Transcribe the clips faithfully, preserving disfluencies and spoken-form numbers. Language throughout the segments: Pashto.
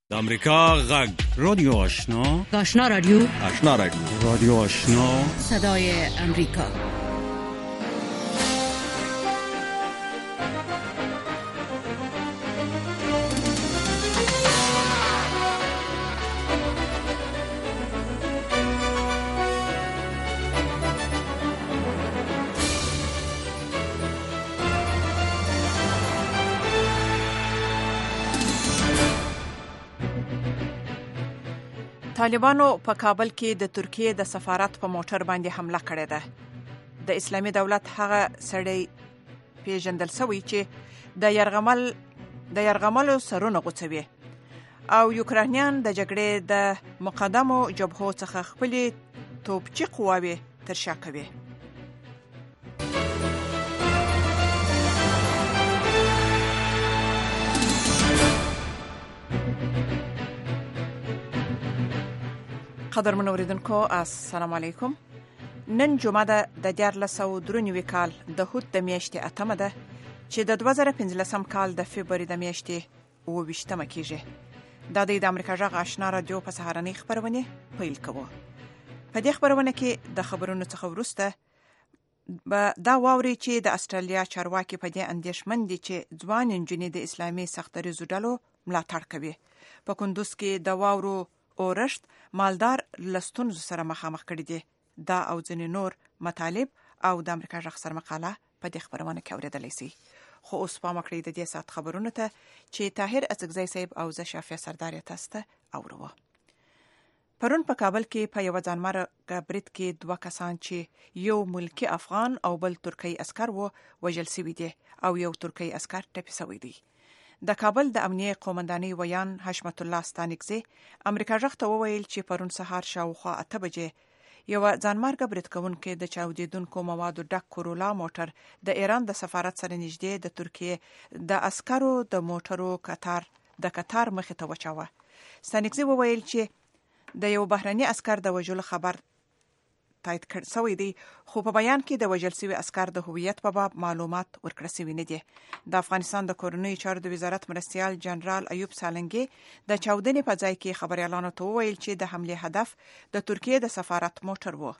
د امریکا غږ رادیو آشنا آشنا رادیو آشنا رادیو رادیو آشنا صدای امریکا. طالبانو په کابل کې د ترکیې د سفارت په موټر باندې حمله کړې ده. د اسلامي دولت هغه سړی پیژندل شوی چې د يرغمل د يرغملو سرونه غوڅوي او یوکرانیان د جګړې د مقدمو جبهو څخه خپلې توپچي قواوې ترشا کوي. قدرمن اوریدونکو السلام علیکم. نن جمعه ده د دیارلس سوه درې نوي کال د هوت د میاشتې اتمه ده چې د دوه زره پنځلسم کال د فبروري د میاشتې اووه ویشتمه کېږي. دا د امریکا غږ آشنا رادیو په سهارنۍ خپرونه پیل کوو. په دې خپرونه کې د خبرونو څخه وروسته به دا واوري چې د استرالیا چارواکي په دې اندېښمن دي چې ځوان نجونې د اسلامي سختدریزو ډلو ملاتړ کوي. په کندوز کې د واورو اورښت مالدار لستونزو سره مخامخ کړي دي. دا او ځینې نور مطالب او د امریکا غږ سره مقاله په دې خبرونه کې اورېدلی شي. خو اوس پام وکړئ د دې ساعت خبرونو ته چې طاهر اڅکزی صاحب او زه شافیه سردار تاسو ته اورو. پرون په کابل کې په یو ځانمرګه برید کې دوه کسان چې یو ملکی افغان او بل ترکی عسكر وو وژل شوي دي او یو ترکی عسكر ټپي شوی دی. د کابل د امنیه قومندانۍ ویان حشمت الله ستانکزی امریکا غږ ته وویل چې پرون سهار شاوخوا اته بجې یو ځانمرګه برید کوونکي د چاودیدونکو موادو ډک کورولا موټر د ایران د سفارت سره نږدې د ترکیې د عسکرو د موټرو قطار د قطار مخې ته وچاوه. ستانکزی وویل چې د یو بهرني عسكر د وژلو خبر تایید کړ شوی دی، خو په بیان کې د وژل شوي عسكر د هویت په باب معلومات ورکړل شوي نه دي. د افغانستان د کورنیو چارو د وزارت مرستیال جنرال ایوب سالنګي د چاودنې په ځای کې خبريالانو ته وویل چې د حمله هدف د ترکیې د سفارت موټر وو.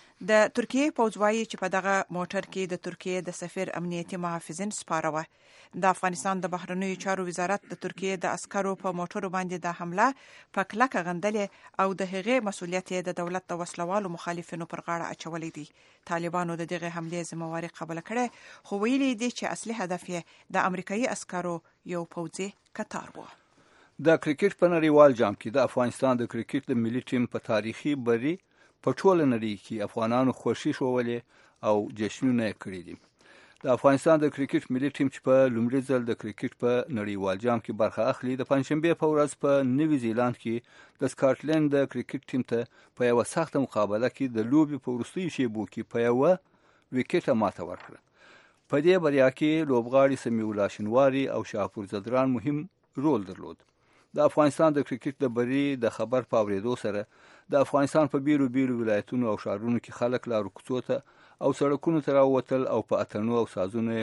د ترکیې پوځ وايي چې په دغه موټر کې د ترکیې د سفیر امنیتي محافظین سپاره و. د افغانستان د بهرنیو چارو وزارت د ترکیې د عسکرو په موټرو باندې د حمله په کلکه غندلې او د هغې مسؤلیت د دولت د وسلوالو مخالفینو پر غاړه اچولې دي. طالبانو د دغه حمله ذمہواری قبول کړه خو ویلي دي چې اصلي هدف یې د امریکایي عسکرو یو پوځي قطار و. د کرکټ په نړیوال جام کې د افغانستان د کرکټ د ملي ټیم په تاریخي بری په ټوله نړۍ کې افغانانو خوشي شولې او جشنونه کړي دي. د افغانستان د کرکټ ملي ټیم چې په لومړي ځل د کرکټ په نړیوال جام کې برخه اخلي د پنځشنبه په ورځ په نیوی زیلاند کې د سکاټلند د کرکټ ټیم ته په یو سخت مقابله کې د لوبي په وروستي شیبو کې په یو وکټه ماته ورکړه. په دې بریا کې لوبغاړي سمیع الله شنواری او شاپور زدران مهم رول درلود. د افغانستان د کرکټ د بری د خبر په اورېدو سره د افغانستان په بیرو بیرو ولایتونو او شهرونو کې خلک لارو کوڅو ته او سړکونو ته راووتل او په اتڼونو او سازونو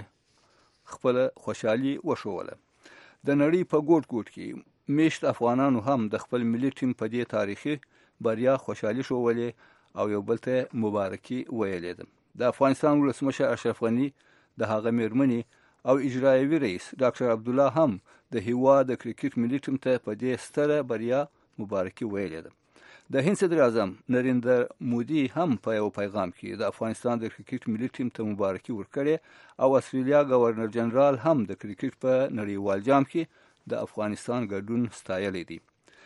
خپل خوشحالي وښوله. د نړۍ په ګوټ ګوټ کې میشت افغانانو هم د خپل ملي ټیم په دې تاریخي بریا خوشحالي شولې او یو بل ته مبارکي ویلې ده. د افغانستان ولسمشر اشرف غني د هغه میرمنې او اجرایوي رئیس ډاکټر عبدالله هم د هیواد د کرکټ ملي ټیم ته په دې ستره بریا مبارکي ویلې ده. د هند صدر اعظم نریندر مودي هم په یو پیغام کې د افغانستان د کرکټ ملي ټیم ته مبارکي ورکړې او استرالیا گورنر جنرال هم د کرکټ په نړیوال جام کې د افغانستان ګډون ستایلی دی.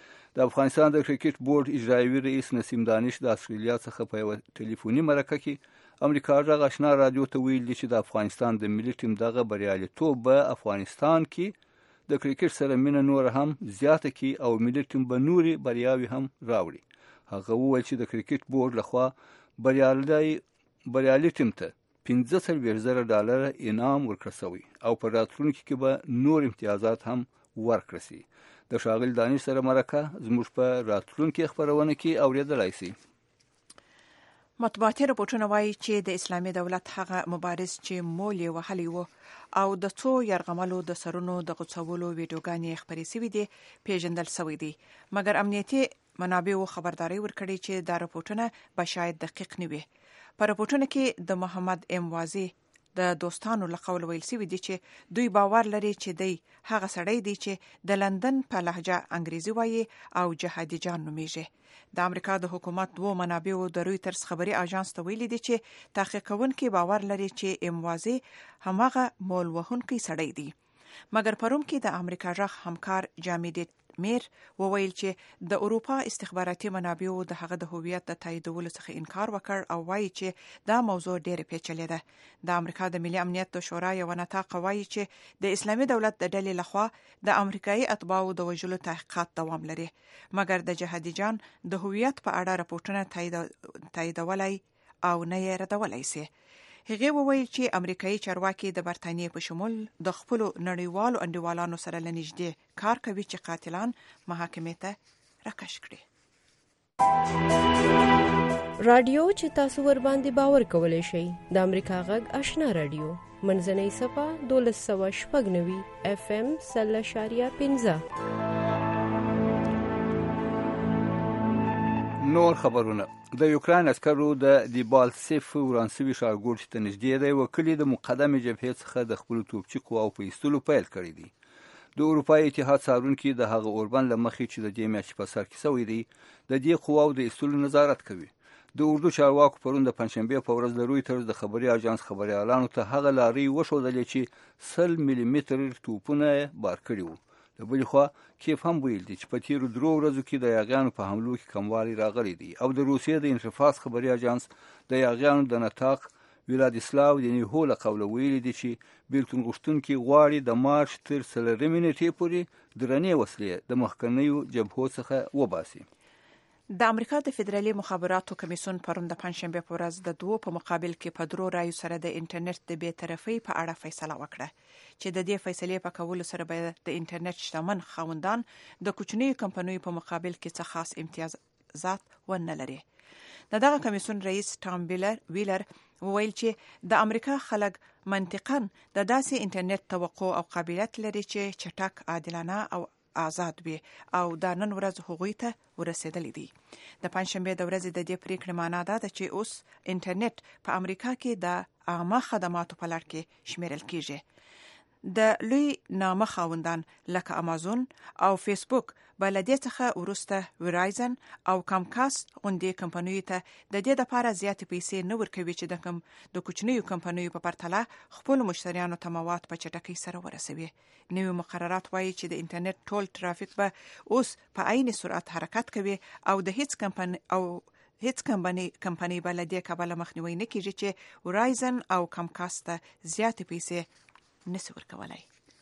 د افغانستان د کرکټ بورډ اجرایوي رئیس نسیم دانش د استرالیا څخه په یو ټلیفوني مرکه کې امریکا غږ آشنا رادیو ته ویلي چې د افغانستان د ملي ټیم دغه بریالیتوب په افغانستان کې د کرکټ سره مینه نور هم زیاته کی او ملي ټیم به نوري بریاوي هم راوړي. هغه وویل چې د کرکټ بورډ لخوا بریالي بریالي ټیم ته پنځه څلوېښت زره ډالر انعام ورکړل شوی او په راتلونکي کې به نور امتیازات هم ورکړل شي. د ښاغلي دانش سره مرکه زموږ په راتلونکي خپرونه کې اورېدلی شي. مطبوعاتي راپورټونه وایي چې د اسلامي دولت هغه مبارز چې مول یې وهلی و او د څو یرغملو د سرونو د غوڅولو ویډیوګانې خپرې شوې دي پیژندل شوې دي، مګر امنیتي منابعو خبرداري ورکړې چې دا راپورټونه به شاید دقیق نه وي. په راپورټونه کې د محمد ام وازی د دوستانو له قول ویل شوي دي چې دوی باور لري چې دی هغه سړی دی چې د لندن په لهجه انګریزي وایي او جهادي جان نومیږي. د امریکا د حکومت دوه منابعو د رویټرز خبري اژانس ته ویلي دي چې تحقیق کوونکي باور لري چې ام وازی هماغه مول وهونکی سړی دی. مګر پروم کې د امریکا ژغ همکار جامیدت میر وویل چې د اروپا استخباراتي منابعو د هغه د هویت د تاییدولو څخه انکار وکړ او وایي چې دا موضوع ډېره پیچلې ده. د امریکا د ملي امنیت د شورا یو نطاق وایي چې د اسلامي دولت د ډلې لخوا د امریکایي اتباعو د وژلو تحقیقات دوام لري، مګر د جهادي جان د هویت په اړه راپورټونه تاییدولای او نه یې ردولای شي. هغه وویل چې امریکایي چارواکي د برتانیې په شمول د خپل نړیوالو انډیوالانو سره لنیږدې کار کوي چې قاتلان محاکمې ته راکش کړي. رادیو چې تاسو ور باندې باور کولای شئ د امریکا غږ آشنا رادیو منځنۍ صفه دولس سوه شپږ نوي اف ام سل اشاریه پنځه. نور خبرونه. د یوکران عسکرو د دیبالتسیف ورانسوي ښارګوټ چې ته نږدې دی وکلي د مقدمې جبهې څخه د خپلو توپچي قواو په ایستلو پیل کړی دی. د اروپایي اتحاد څارونکي د هغه اوربند له مخې چې د دې میاشتې په سر کې شوی دی د دې قواو د ایستلو نظارت کوي. د اردو چارواکو پرون د پنجشنبې په ورځ د رویټرز د خبري اژانس خبريالانو ته هغه لارې وښودلې چې سل ملي متر توپونه بار کړي وو. د بلې خوا کیف هم ویل دي چې په تیرو درو ورځو کې د یاغیانو په حملو کې کموالی راغلی دی او د روسیې د انتفاض خبري اژانس د یاغیانو د نطاق ولادیسلاو دینیهو له قوله ویلي دي چې بیلتون غوښتونکي غواړي د مارچ تر څلورمې نیټې پورې درنې وسلې د مخکنیو جبهو څخه وباسي. د امریکا د فدرالي مخابراتو کمیسیون پرون د پنجشنبې په ورځ د دوه په مقابل کې په درو رایو سره د انټرنیټ د بی‌طرفۍ په اړه فیصله وکړه چې د دې فیصلې په کولو سره به د انټرنیټ شتمن خاوندان د کوچنیو کمپنیو په مقابل کې څه خاص امتیازات ونه لري. د دغه کمیسیون رئیس ټام ویلر ویلر وویل چې د امریکا خلک منطقاً د داسې انټرنیټ توقع او قابلیت لري چې چټک، عادلانه او آزاد وي او دا نن ورځ هغوی ته ورسېدلی دی. د پنجشنبې د ورځې د دې پریکړې معنا دا ده چې اوس انټرنیټ په امریکا کې د عامه خدماتو په لړ کې شمیرل کیږي. د لوی نامه خاوندان لکه امازون او فیسبوک به له دې څخه وروسته ورایزن او کامکاست غوندې کمپنیو ته د دې لپاره زیاتې پیسې نه ورکوي چې د کم د کوچنیو کمپنیو په پرتله خپل مشتریانو ته مواد په چټکۍ سره ورسوي. نوي مقررات وایي چې د انټرنیټ ټول ترافیک به اوس په عین سرعت حرکت کوي او د هیڅ کمپنی او هیڅ کمپنی کمپنی بل دې کابل مخنیوي نه کیږي چې ورایزن او کامکاست زیاتې پیسې نشي ورکولای.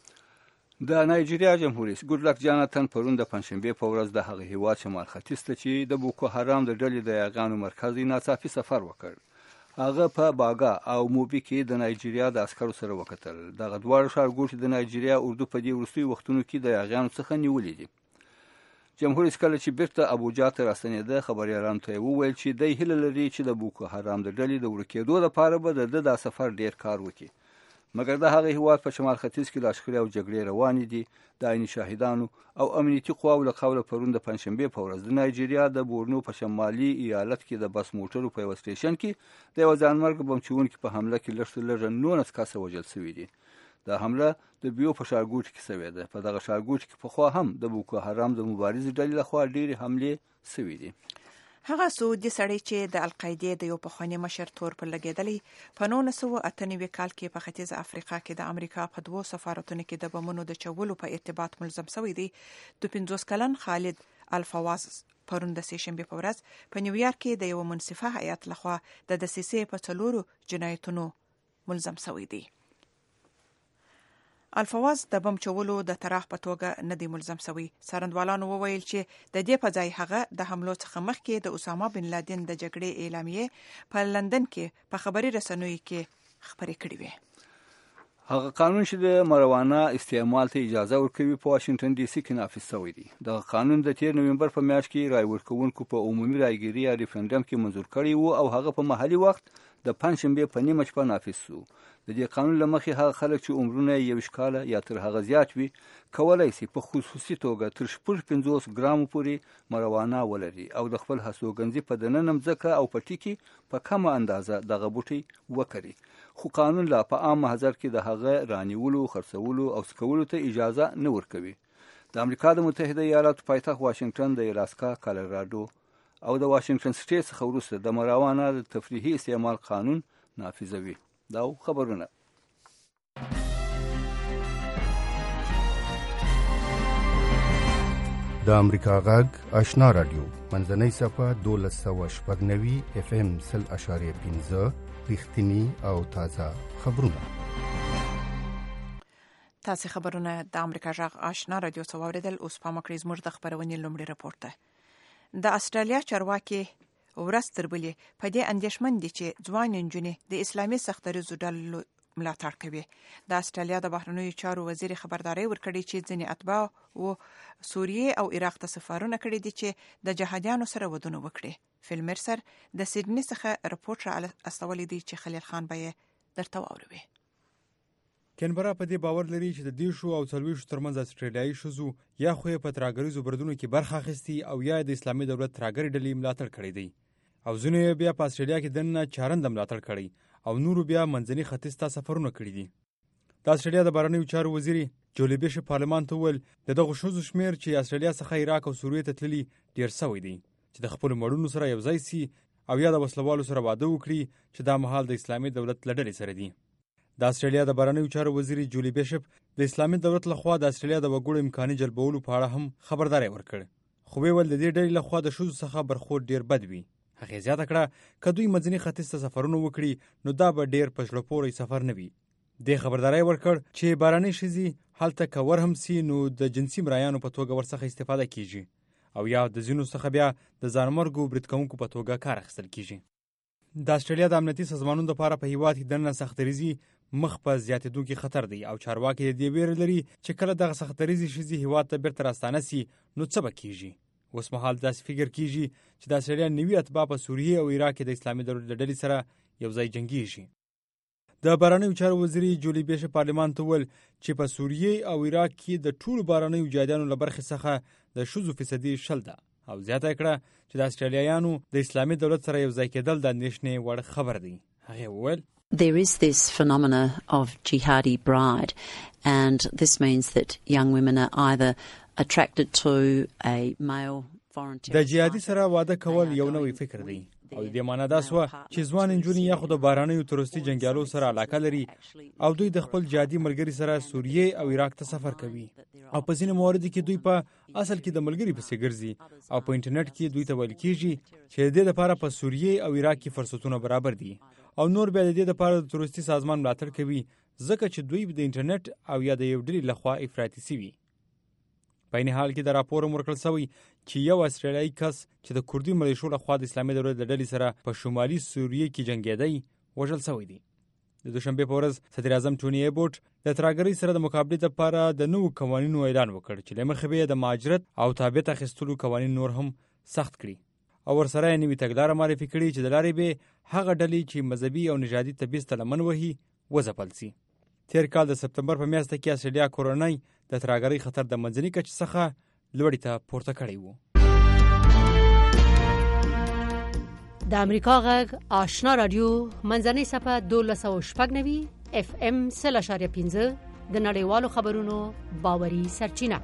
د نایجیریا جمهور رئیس ګودلک جاناتن پرون د پنجشنبې په ورځ د هغه هیواد شمال ختیځ ته چې د بوکو حرام د ډلې د یاغانو مرکز ناڅاپي سفر وکړ. هغه په باګا او موبي کې د نایجیریا د عسکرو سره وکتل. دغه دواړه ښارګوټي د نایجیریا اردو په دې وروستیو وختونو کې د یاغانو څخه نیولې دي. جمهور رئیس کله چې بیرته ابوجا ته راستنېده خبريالانو ته وویل چې د هیله لري چې د بوکو حرام د ډلې د ورکېدو لپاره به د د سفر ډیر کار وکړي. مګر د هغه هیواد په شمال ختیځ کې لاشخړې او جګړې روانې دي. د عیني شاهدانو او امنیتي قواو له قوله پرون د پنجشنبې په ورځ د نایجیریا د بورنو په شمالي ایالت کې د بس موټرو په یوه سټیشن کې د یوه ځانمرګ بم چوونکي په حمله کې لږ تر لږه نولس کسه وژل شوي دي. دا حمله د بیو په ښارګوټي کې شوې ده. په دغه ښارګوټي کې پخوا هم د بوکو حرام د مبارزې ډلې لخوا ډېرې حملې شوي دي. هغه سعودي سړی چې د القاعده د یو پخوانی مشر تور پر لګیدلی په نولس سوه اته نوي کال کې په ختیځ افریقا کې د امریکا په دوو سفارتونو کې د بمونو د چولو په ارتباط ملزم شوی دی. د پنځوس کلن خالد الفواز پرون د سهشنبې په ورځ په نیویارک کې د یو منصفه هیئت لخوا د دسیسې په څلورو جنایتونو ملزم شوی دی. الفواز د بم چولو د طرح په توګه نه دی ملزم شوی. څارندوالانو وویل چې د دې په ځای هغه د حملو څخه مخکې د اسامه بن لادن د جګړې اعلامیه په لندن کې په خبري رسنیو کې خبرې کړې وې. هغه قانون چې د مروانه استعمال ته اجازه ورکوي په واشنگټن ډي سي کې نافذ شوی دی. د قانون د تیر نومبر په میاشت کې رای ورکوونکو په عمومي رایګیري یا ریفرندم کې منظور کړی وو او هغه په محلي وخت د پنځشنبه په نیمه شپه نافذ شو. د دې قانون لمخې هغه خلک چې عمرونه یې یو شکاله یا تر هغه زیات وي کولای شي په خصوصي توګه تر شپږ پنځوس ګرامو پورې مروانه ولري او د خپل هستوګنځي په دننه مځکه او په ټي کې په کمه اندازه دغه بوټي وکري. خو قانون لا په عام محضر کې د هغه رانیولو، خرڅولو او سکولو ته اجازه نه ورکوي. د امریکا د متحده ایالاتو پایتخت واشنگټن د الاسکا، کالراډو او د واشنگټن سټیټ څخه وروسته د مروانه د تفریحي استعمال قانون نافذوي. دا خبرونه. د امریکا غږ آشنا رادیو منځنۍ صفه دولس سوه شپږ نوي اف ام سل اشاریه پنځه رښتینی او تازه خبرونه. تاسو خبرونه د امریکا غږ آشنا رادیو څخه اوریدل. اوس په مکرې زموږ د خبرونې لومړی راپور ده. د استرالیا چارواکي ورځ تر بلې په دې اندېښمن دي چې ځوان نجونې د اسلامي سختدریزو ډلو ملاتړ کوي. د استرالیا د بهرنیو چارو وزیر خبرداري ورکړي چې ځینې اتباع او سوریه او عراق ته سفارونه کړي دي چې د جهادیانو سره ودونه وکړي. فیلمرسر د سیدنی څخه راپورټ را استولې دي چې خلیل خان به درته واوروي. کینبرا په دې باور لري چې د دیشو او څلويشو ترمنځ استرالیایي شوزو یا خو په تراګریزو بردونو کې برخه اخیستي او یا د اسلامي دولت تراګری ډلې ملاتړ کړی دی او ځینې بیا په استرالیا کې دنه چارند ملاتړ کړی او نورو بیا منځني ختیځ ته سفرونه کړي دي. د استرالیا د بهرنیو چارو وزیر جولي بیشپ پارلمان ته ویل د دغه شوزو شمیر چې استرالیا څخه عراق او سوریه ته تللي ډیر شوی دی چې د خپل مړونو سره یو ځای سي او یا د وسلوالو سره واده وکړي چې دا مهال د اسلامي دولت لړلې سره دي. د استرالیا د بهرنیو چارو وزیر جولي بیشپ د اسلامي دولت لخوا د استرالیا د وګړو امکاني جلبولو په اړه هم خبرداري ورکړ. خو ویل د دې ډلې لخوا د شوزو څخه برخورد ډیر بد وي. هغه زیاته کړه که دوی منځني ختیځ ته سفرونه وکړي نو دا به ډیر په زړه پورې سفر نه وي. د خبرداري ورکړ چې باراني شزي هلته کور هم سي نو د جنسي مرایانو په توګه ورڅخه استفاده کیږي او یا د زینو څخه بیا د ځانمرګو برید کوونکو په توګه کار اخیستل کیږي. د استرالیا د امنیتي سازمانونو لپاره په هیواد کې دننه سختریزي مخ په زیاتېدونکي خطر دی او چارواکي د دې ویره لري چې کله دغه سختریزي شزي هیواد ته بیرته راستانه سي نو څه به کیږي. اوس مهال داسې فکر کیږي چې د استرالیا نوي اتباع په سوریه او عراق کې د اسلامي دولت د ډلې سره یو ځای جنګیږي. د بهرنیو چارو وزیر جولي بیشپ پارلمان ته ویل چې په سوریه او عراق کې د ټولو بهرنیو جهادیانو له برخې څخه د شذو فیصدي شل ده او زیاته کړه چې د استرالیایانو د اسلامي دولت سره یو ځای کېدل د اندېښنې وړ خبر دی. هغه ویل There is this phenomena of jihadi bride, and this means that young women are either attracted to a male foreign terrorist. د جهادي سره واده کول یو نوې فکر دی او د معنا دا سو چې ځوان انجونی یا خود بهرانیو تروریستي جنگیالو سره علاقه لري او دوی د خپل جهادي ملګری سره سوریه او عراق ته سفر کوي او په ځینې موارد کې دوی په اصل کې د ملګری په څیر ګرځي او په انټرنیټ کې دوی ته ویل کیږي چې د دې لپاره په سوریه او عراق کې فرصتونه برابر دي او نور بیا د دې لپاره د تروریستي سازمان ملاتړ کوي ځکه چې دوی د انټرنیټ او یا د یو ډلې لخوا افراطي سوي. په این حال کې د راپور ورکړل شوی چې یو استرالیایي کس چې د کوردي ملیشو لخوا د اسلامي دولت د ډلې سره په شمالي سوریه کې جنگیدی وژل شوی دی. د دوشنبه په ورځ صدر اعظم ټونی ایبوټ د تراګری سره د مقابلې لپاره د نوو قوانینو اعلان وکړ چې لمخې به د مهاجرت او تابعیت اخیستلو قوانین نور هم سخت کړي او ورسره یې نوې تګلاره معرفي کړي چې د لارې به هغه ډلې چې مذهبي او نژادي تبعیض ته لمن وهي وځپل سي. تیر کال د سپتمبر په میاشت کې استرالیا کورنۍ د تراګری خطر د منځني کچ څخه لوړی ته پورته کړی وو. د امریکا غږ آشنا رادیو منځنۍ صفه دولس سوه شپږ نوي اف ام سل اشاریه پنځه د نړیوالو خبرونو باوري سرچینه.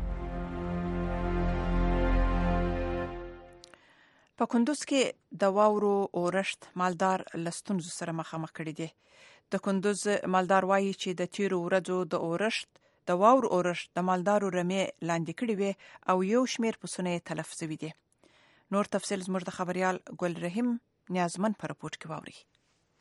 په کندوز کې د واورو اورښت مالدار لستونزو سره مخامخ کړي دي. د کندوز مالدار وایي چې د تیرو ورځو د اورښت د واورو اورښت د مالدارو رمې لاندې کړي وي او یو شمیر پسونه تلف شوي دي. نور تفصیل زموږ د خبريال ګل رحیم نیازمن پر راپورټ کې واوري.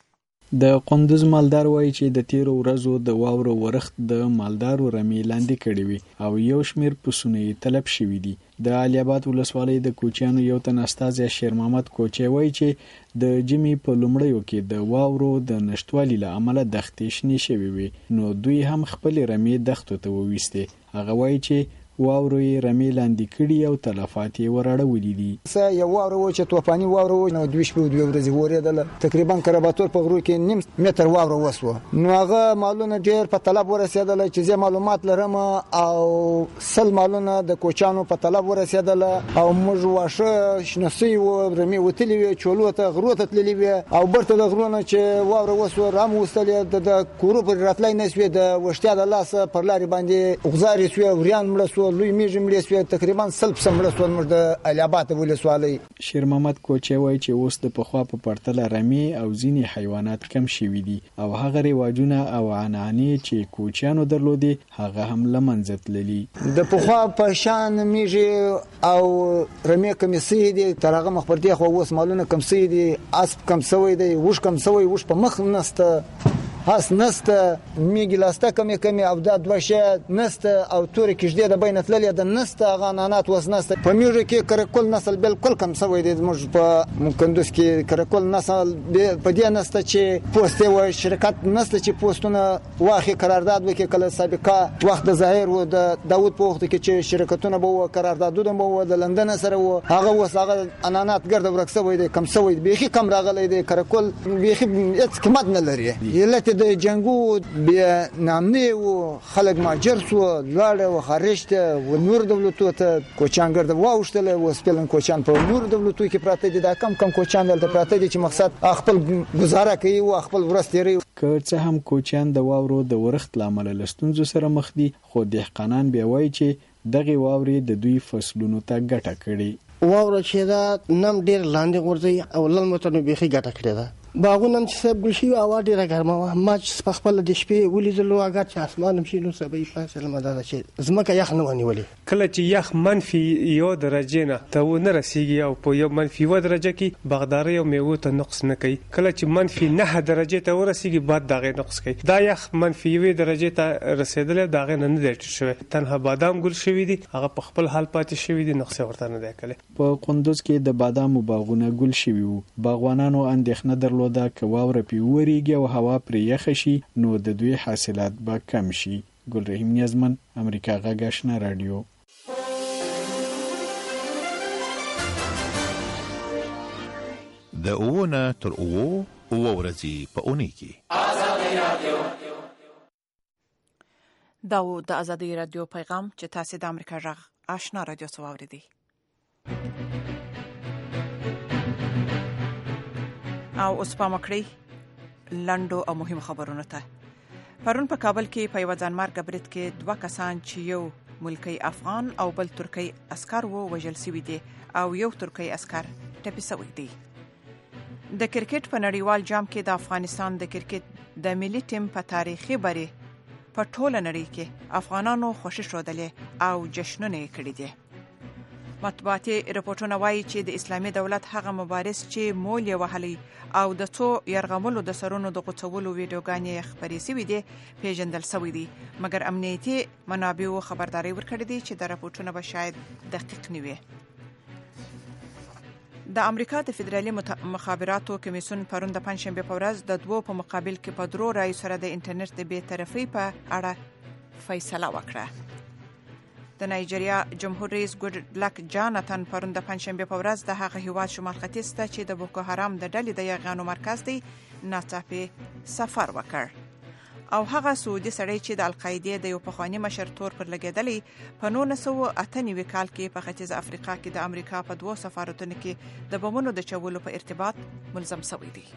د قندوز مالدار وایي چې د تیرو ورځو د واورو ورښت د مالدارو رمې لاندې کړې وي او یو شمیر پسونه یې تلف شوي دي. د علي آباد ولسوالۍ د کوچیانو یو تن استازی شیر محمد کوچی وایي چې د جمی په لومړیو کې د واورو د نشټوالي له امله دښتې شنې شوې وي، نو دوی هم خپل رمې دښتو ته وویستې. هغه وایي چې واورو یې رمې لاندې کړي او تلفات یې وراړولي دي. څه یو واوره و چې توپاني واوره و، نو دوی شپې دوی ورځې ورېدله، تقریبا کرباتور په غرو کې نیم متر واوره وسوه. نو هغه مالونه ډېر په طلب ورسېدله چې زه معلومات لرم او سل مالونه د کوچانو په طلب ورسېدله او موږ واښه شنه سوي وو، رمې وتلې وې، چولو ته غرو ته تللې وې او برته د غرونه چې واوره وسوه رام وستلې د کورو پر راتلای نه سوې، د وشتیا د لاسه پر لارې باندې غزارې سوې، وریان مړه سوه، لوی میږي مړه سوې، تقریبا سل پسه مړه سوه موږ د علي آباد ولسوالۍ. شیر محمد کوچی وایي چې اوس د پخوا په پرتله رمې او ځینې حیوانات کم شوي دي او هغه رواجونه او عنعنې چې کوچیانو درلودې هغه هم له منځه تللي. د پخوا په شان میږي او رمې کمې سوي دي، تر هغه مخ پر دې خو اوس مالونه کم سوي دي، اسب کم سوی دی، وښ کم سوی، وښ په مخ نسته، هاس نسته، میږي لاسته کمې کمې او دا دوه شی نسته او تورې کښدې د بینه تللې د نسته، هغه عنعنات اوس نسته. په میږو کې کرکول نسل بالکل کم سوی دی. زموږ په کندوز کې کرکول نسل په دې نسته چې پوست یې شرکت نسته چې پوستونه واخلي قرارداد وکړي. کله سابقه وخت د ظاهر و د داود په وخت کې چې شرکتونه به و قراردادونه به و د لندن سره و، هغه اوس هغه عنعنات ګرد ورک سوی دی، کم سوی دی، بیخي کم راغلی دی. کرکول بیخي هیڅ قیمت نه لري. علت د جنگو بې نامني و، خلک ماجر سو، لاړه و خارج ته و نور دولتو ته کوچان ګرد واوښتله و سپلن کوچان په نور دولتو کې پراته دي. دا کم کم کوچان دلته پراته دي چې مقصد خپل گزاره کوي او خپل ورځ تیروي. که څه هم کوچیان د واورو د ورښت له امله له ستونزو سره مخ دي، خو دهقانان بیا وایي چې دغې واورې د دوی فصلونو ته ګټه کړې. واوره چې دا نم ډېر لاندې غورځي او للمو ته نو بیخي ګټه کړې ده. باغونه هم چې صاحب ګل شوي هوا ډېره ګرمه وه، ما چې په خپله د شپې ولیدلو اګر چې اسمان هم شي نو سبا یې فاصله دا ده چې ځمکه یخ نه وه نیولې. کله چې یخ منفي یو درجې نه ته ونه رسېږي او په یو منفي یوه درجه کې باغدارۍ او میوو ته نقص نه کوي، کله چې منفي نهه درجې ته ورسېږي بعد د هغې نقص کوي. دا یخ منفي یوې درجې ته رسېدلی، د هغې نه نه دی ټیټ شوی، تنها بادام ګل شوي دي، هغه په خپل حال پاتې شوي دي، نقص یې ورته نه دی کړی. په قندوز کې د بادامو باغونه ګل شوي وو. باغوانانو اندېښنه درلوده که واوره پرې وورېږي او هوا پرې یخه شي نو د دوی حاصلات به کم شي. ګلرحیم نیازمن، امریکا غږ آشنا رادیو. د اووه نه تر اووه اووه ورځې په اونۍ کې ازادي رادیو. دا و د ازادي رادیو پیغام چې تاسو د امریکا غږ آشنا رادیو څخه واورېدئ. او اوس پام وکړئ لنډو او مهمو خبرونو ته. پرون په کابل کې په یو ځانمارګه برید کې دوه کسان چې یو ملکی افغان او بل ترکی عسكر وو وژل شوي دي او یو ترکی عسكر ټپي شوی دی. د کرکټ په نړیوال جام کې د افغانستان د کرکټ د ملي ټیم په تاریخي بری په ټوله نړۍ کې افغانانو خوشي شودلې او جشنونه کړي دي. مطبوعاتي رپورټونه وایي چې د اسلامي دولت هغه مبارز چې مول یې وهلی او د څو یرغملو د سرونو د غوڅولو ویډیوګانې خپرې شوي دي پیژندل شوي دي، مګر امنیتي منابعو خبرداري ورکړې دي چې د رپورټونه به شاید دقیق نه وي. د امریکا د فدرالي مخابراتو کمیسیون پرون د پنځشنبه په ورځ د دوو په مقابل کې په درو رایو سره د انټرنیټ د بې طرفۍ په اړه فیصله وکړه. د نایجیریا جمهور رئیس ګوډ لک جاناتن پرون د پنځشنبه په ورځ د هغه هیواد شمال ختیځ ته چې د بوکو حرام د ډلې د یاغیانو مرکز دی ناڅاپي سفر وکړ او هغه سعودي سړی چې د القاعده د یو پخوانی مشر تور پر لګیدلی په نولس سوه اته نوي کال کې په ختیځ افریقا کې د امریکا په دوه سفارتونو کې د بمونو د چولو په ارتباط ملزم شوی دی.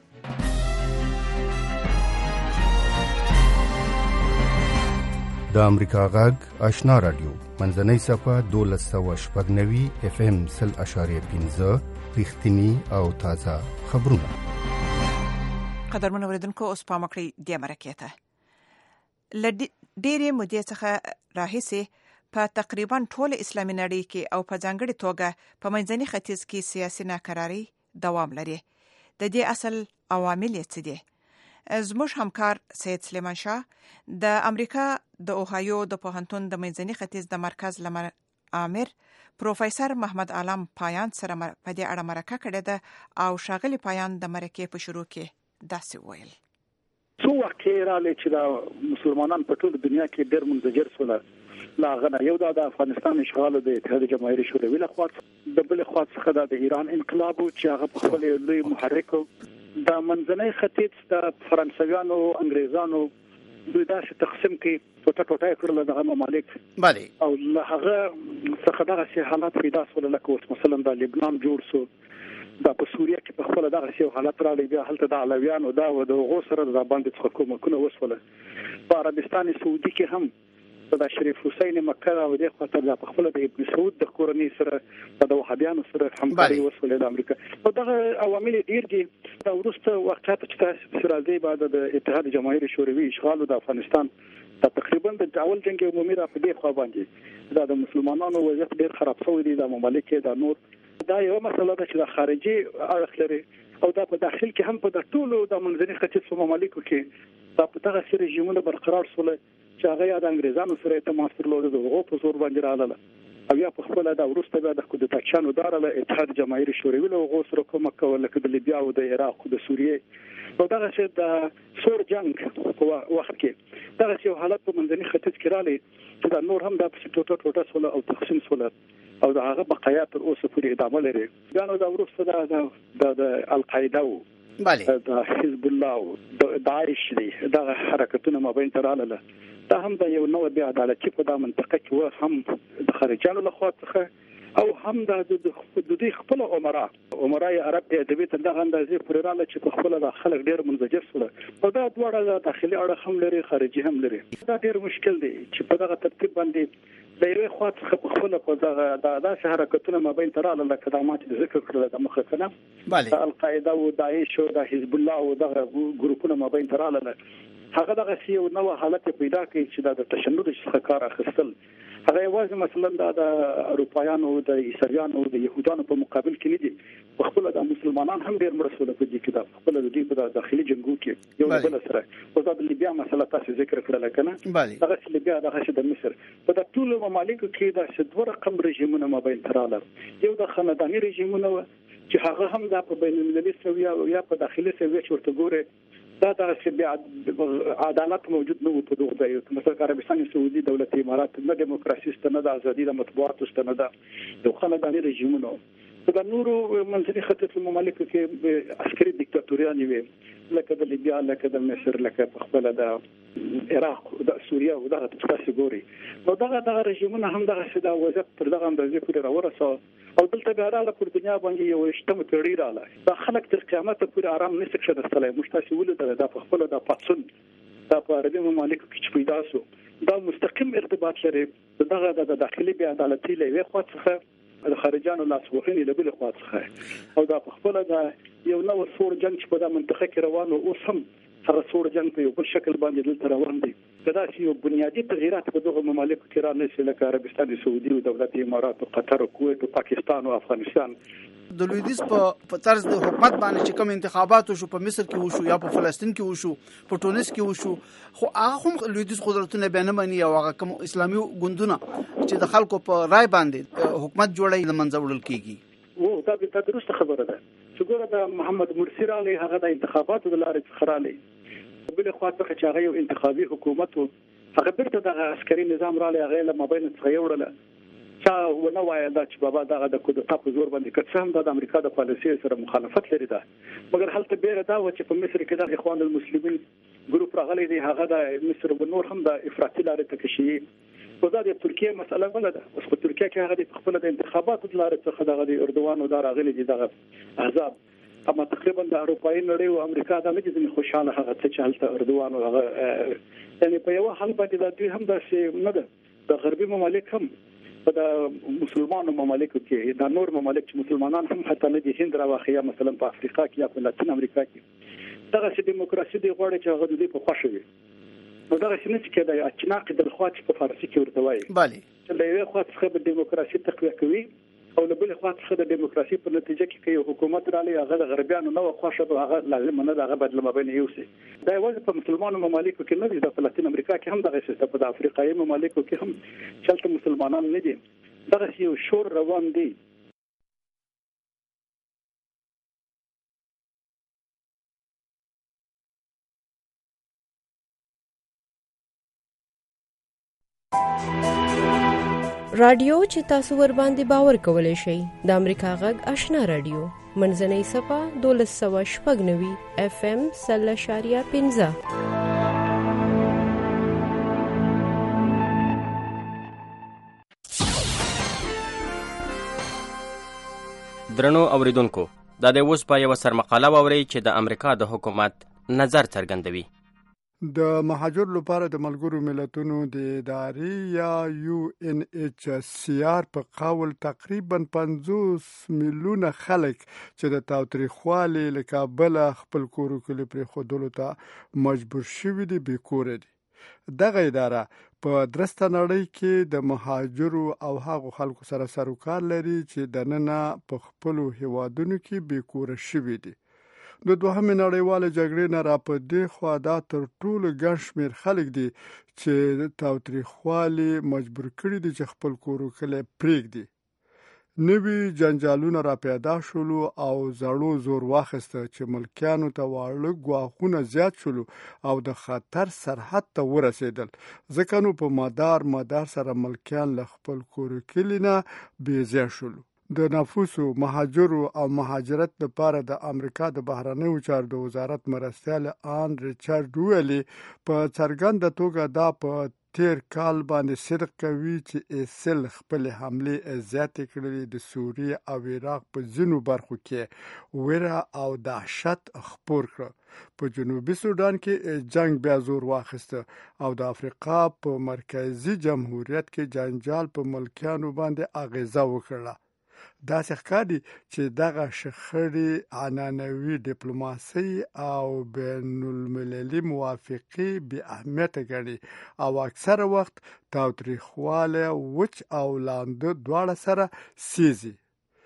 د امریکا غږ آشنا رادیو منځنۍ صفه دولس سوه شپږ نوي اف ام سل اشاریه پنځه رښتینی او تازه خبرونه. قدرمن اوریدونکو اوس پام وکړئ د مرکې ته. ل ډېرې مودې څخه راهیسې په تقریبا ټول اسلامي نړۍ کې او په ځانګړي توګه په منځني ختیځ کې سیاسي ناکراري دوام لري. د دې اصل عوامل څه دي؟ زموږ همکار سید سلیمان شاه د امریکا د اوهایو د پوهنتون د منځني ختیځ د مرکز لمر امیر پروفیسور محمد علام پایان سره په دې اړه مرکه کړې ده او شاغلی پایان د مرکې په شروع کې داسې ویل: څو وخت راځي چې د مسلمانانو په ټول دنیا کې ډېر منځجر سول لا غنه یو د افغانستان اشغال د اتحاد جماهیر شوروي له خوا د بل خوا څخه د ایران انقلاب چې هغه په خپل لوی محرک د منځنۍ ختیځ د فرانسویانو انګریزانو دوی داسې تقسیم کې ټوټه ټوټه کړل د ممالک بله او له هغه څخه دغه حالات پیدا شول لکه اوس مثلا د لبنان جوړ شو د په سوریه کې په خپل دغه شی حالات راغلي بیا هلته د علویانو دا و د غوسره د باندې څخه کومکونه وسوله په عربستان سعودي کې هم د شریف حسین مکه او د خاطر د خپل د ابن سعود د کورنۍ سره د وهابیانو سره همکاري وسوله د امریکا او دغه عوامل ډیر دي دا ورسته وخت چې تاسو راځي بعد د اتحاد جماهیر شوروي اشغال د افغانستان د تقریبا د اول جنگ عمومي را په دې خوا باندې دا د مسلمانانو وضعیت ډیر خراب شوی دی د ممالک د نور دا یو مسله ده چې د خارجي اړخ لري او دا په داخل کې هم په د ټولو د منځني ختیځ ممالکو کې دا په دغه سره رژیمونه برقرار شول چې هغه د انګریزانو سره تماس درلود د هغو په زور باندې رااله او یا په خپل د ورسته بیا د کودتاچانو داراله اتحاد جماهیر شوروي له هغو سره کومک کول لکه د لیبیا او د عراق او د سوریې او دغه چې د سور جنگ په وخت کې دغه یو حالت په منځني ختیځ کې رالی چې د نور هم د ټوټه ټوټه سول او تقسیم سول او د هغه بقایا تر اوسه پورې ادامه لري بیا نو د ورسته د د القاعده بله د حزب الله او د داعش دي دغه حرکتونه مابین تراله دا هم د یو نوع بیا عدالتي په دا منطقه کې و هم د خارجانو له خوا څخه او هم د د دوی خپل عمرا عمرای عرب د ادبي تر دغه اندازې پورې رااله چې په خپل د خلک ډیر منځجر سول او دا دواړه د داخلي اړه هم لري خارجي هم لري دا ډیر مشکل دی چې په دغه ترتیب باندې د یوې خوا څخه په خپل په دغه د داسې حرکتونه مابین تراله لکه د ماته ذکر کړل د مخه کنه بله القاعده او داعش او د حزب الله او دغه ګروپونه مابین تراله هغه دغه یو نوع حالت پیدا کوي چې د تشنج څخه کار اخیستل هغه یوازې مثلا د اروپایانو د عیسویانو د يهودانو په مقابل کې نه دي په خپل د مسلمانان هم ډیر مرسته په دې کې د خپل د دې په داخلي جنگو کې یو بل سره او د لیبیا مسله تاسو ذکر کړل کنه بله دغه لیبیا دغه د مصر په د ټولو ممالکو کې د شدوه رقم رژیمونه مابین تراله یو د خاندانی رژیمونه چې هغه هم د په بین المللي سویا او یا په داخلي سویا چورته ګوره دا د عدالت موجود نه و په دغه ځای مثلا عربستان سعودي دولت امارات نه دیموکراسي ستنه د ازادي د مطبوعاتو ستنه ده د خاندانی رژیمونو په نورو منځني ختیځ ممالکو کې عسکري دیکتاتوریان وي لکه د لیبیا لکه د مصر لکه په خپل د عراق او د سوریه او دغه تاسو ګوري نو دغه دغه رژیمونه هم دغه سده وضعیت پر دغه اندازې پورې راورسو او دلته بیا رااله پر دنیا باندې یو اجتماعي تړي رااله دا خلک تر قیامت پورې آرام نشي کېدای مشتاسي ولې د په خپل د پاتسون د عربي ممالکو کې پیدا شو دا مستقیم ارتباط لري دغه د داخلي بیا عدالتي لوي خو څخه د خارجانو لاسوهنې له بل خوا څخه او دا په خپل د یو نو سور جنگ چې په د منطقه کې روان او اوس هم هغه سور جنگ په یو بل شکل باندې دلته روان دي دا چې یو بنیادی تغیرات په دغه ممالکو کې را نشي لکه عربستان سعودي او دولت امارات او قطر او کویت او پاکستان او افغانستان د لویدیز په طرز د حکومت باندې چې کوم انتخابات وشو په مصر کې وشو یا په فلسطین کې وشو په تونس کې وشو خو هغه هم لویدیز قدرتونه به نه مني او هغه کوم اسلامي ګوندونه چې د خلکو په رائے باندې حکومت جوړي لمنځه وړل کیږي وو دا د درسته خبره ده چې ګوره د محمد مرسی علی هغه د انتخاباتو د لارې څخه رالی بل خو څخه چې هغه یو انتخابي حکومت هغه بیرته د عسکري نظام رالی هغه له مابین څخه یوړل چا ونه وایي دا چې بابا دغه د کودتا په زور باندې کڅم د امریکا د پالیسي سره مخالفت لري دا مګر هلته بیره دا و چې په مصر کې د اخوان المسلمین ګروپ راغلي دی هغه د مصر او نور هم د افراطي لارې تکشي په دا د ترکیه مسله بل ده اوس په ترکیه کې هغه د خپل د انتخاباتو لارې څخه دغه د اردوغان او دا راغلي دي دغه احزاب اما تقریبا د اروپאי نړۍ او امریکا د مجلس خوشاله هغه چې هلته اردوغان او هغه یعنی په یو حال باندې د دوی هم داسې نه ده د غربي ممالک هم په د مسلمانانو ممالکو کې د نور ممالک چې مسلمانان هم حتی نه دي هند راوخیا مثلا په افریقا کې یا په لاتین امریکا کې دغه چې دیموکراسي دی غواړي چې هغه د دې په خوښه وي نو دغه چې نه چې کېدای اچناق د خواج په فارسی کې ورته وایي bale چې د یو خواج څخه د دیموکراسي تقویه کوي او له بل خوا څخه د دیموکراسي په نتیجه کې یو حکومت رالی هغه د غربیانو نو خوښه به هغه لازم نه دغه بدل مبین یوسي دا یوازې په مسلمانانو ممالکو کې نه دي د لاتین امریکا کې هم دغه سیستم په افریقایي ممالکو کې هم چلته مسلمانان نه دي دغه یو شور روان دي. رادیو چې تاسو ور باندې باور کولای شئ د امریکا غږ آشنا رادیو منځنۍ صفه دولس سوه شپږ نوي اف ام سل اشاریه پنځه. درنو اوریدونکو دا د اوس په یو سرمقاله ووري چې د امریکا د حکومت نظر څرګندوي. د مهاجر لپاره د ملګرو ملتونو د ادارې یا یو ان ایچ سی آر په قول تقریبا پنځوس میلیونه خلک چې د تاوتریخوالي له کابله خپل کور کلی پرېښودلو ته مجبور شوي دي بې کوره دي. دغه اداره په درسته نړۍ کې د مهاجرو او هغو خلکو سره سروکار لري چې دننه په خپلو هیوادونو کې بې کوره شوي دي. د دوهمې نړیوالې جګړې نه را په دې خوا دا تر ټولو ګڼ شمېر خلک دي چې تاوتریخوالي مجبور کړي دي چې خپل کور کلی پرېږدي. نوي جنجالونه را پیدا شولو او زړو زور واخیسته چې ملکیانو ته واړه ګواښونه زیات شولو او د خطر سرحد ته ورسېدل. ځکه نو په مدار مدار سره ملکیان له خپل کور کلی نه بېځایه شولو. د نفوسو مهاجرو او مهاجرت لپاره د امریکا د بهرنیو چارو د وزارت مرستیال آن ریچارډ ویلي په څرګنده توګه دا په تیر کال باندې صدق کوي چې ایسل خپل حملې زیاتې کړلې د سوریې او عراق په ځینو برخو کې ویره او دهشت خپور کړ. په جنوبي سودان کې جنگ بیا زور واخیسته او د افریقا په مرکزی جمهوریت کې جنجال په ملکیانو باندې اغیزه وکړه. داسې ښکاري چې دغه شخړې عنعنوي ډیپلوماسي او بین المللي موافقې بې اهمیته ګڼي او اکثره وخت تاوتریخوالی وچ او لانده دواړه سره سیزي.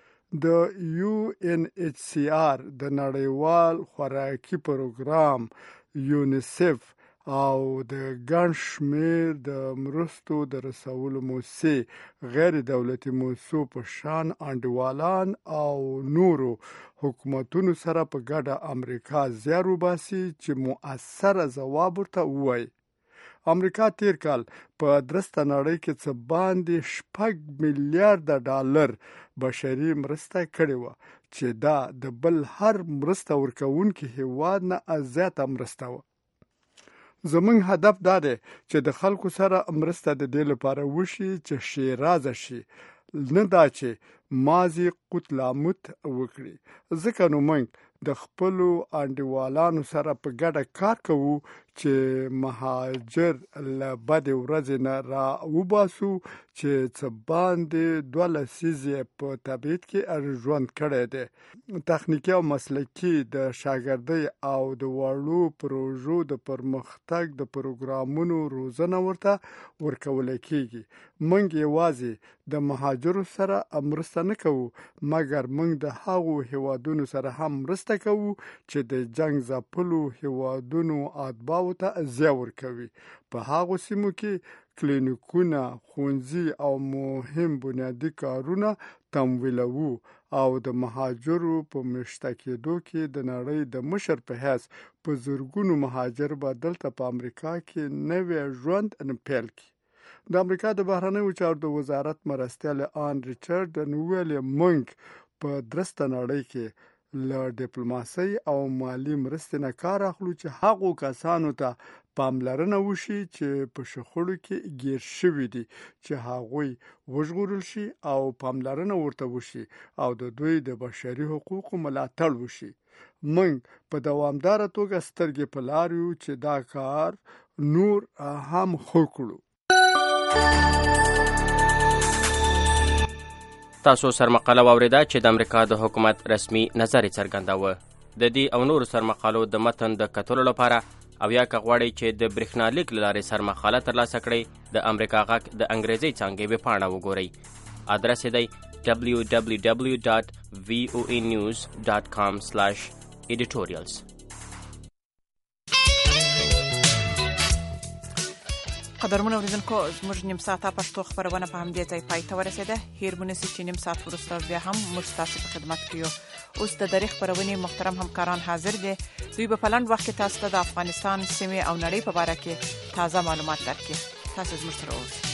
د یو ان ایچ سی آر د نړیوال خوراکي پروګرام یونیسف او د ګڼ شمېر د مرستو د رسولو موسسې غیر دولتي موسسو په شان انډیوالان او نورو حکومتونو سره په ګډه امریکا زیار وباسي چې مؤثره ځواب ورته ووایي. امریکا تیر کال په درسته نړۍ کې څه باندې شپږ میلیارډه ډالر بشري مرسته کړې وه چې دا د بل هر مرسته ورکوونکي هیواد نه زیاته مرسته وه. زمونږ هدف دا دی چې د خلکو سره مرسته د دې لپاره وشي چې شیرازه شي، نه دا چې مازی قوت لاموت وکړي. ځکه نو موږ د خپلو انډیوالانو سره په ګډه کار کوو چې مهاجر له بدې ورځې نه را وباسو چې څه باندې دوه لسیزې په تبعید کې ژوند کړی دی. تخنیکي او مسلکي د شاګردۍ او د وړو پروژو د پرمختګ د پروګرامونو روزنه ورته ورکولی کېږي. موږ یوازې د مهاجرو سره مرسته نه کوو، مګر موږ د هغو هیوادونو سره هم مرسته کوو چې د جنگ ځپلو هیوادونو اتباعو ته ضیاع ورکوي. په هغو سیمو کې کلینیکونه، ښوونځي او مهم بنیادي کارونه تمویلوو او د مهاجرو په مشته کېدو کې د نړۍ د مشر په حیث په زرګونو مهاجر به دلته په امریکا کې نوی ژوند پیل کړي. د امریکا د بهرنیو چارو د وزارت مرستیال آن ریچارډ ویلي موږ په درسته نړۍ کې له ډیپلوماسۍ او مالی مرستې نه کار اخلو چې هغو کسانو ته پاملرنه وشي چې په شخړو کې ګیر شوي دي چې هغوی وژغورل شي او پاملرنه ورته وشي او د دوی د بشري حقوقو ملاتړ وشي. موږ په دوامداره توګه سترګې په لار یو چې دا کار نور هم ښه کړو. تاسو سرمقاله واوریده چې د امریکا د حکومت رسمي نظر څرګنداوه. د دې او نورو سرمقالو د متن د کتلو لپاره او یا که غواړئ چې د برېښنالیک له لارې سرمقاله ترلاسه کړئ د امریکا غږ د انګریزي څانګې ویبپاڼه وګورئ. ادرس یې دی w w w dot v o a news dot com slash editorials. قدرمن اوریدونکو زموږ نیم ساعته پښتو خبرونه په همدې ځای پای ته ورسېده. هیرمنه چې نیم ساعت وروسته بیا هم موږ تاسو په خدمت کې یو. اوس د تاریخ خبرونه محترم همکاران حاضر دي. دوی په پلان وخت کې تاسو ته د افغانستان سیمه او نړۍ په اړه کې تازه معلومات درکړي. تاسو زموږ سره اوسئ.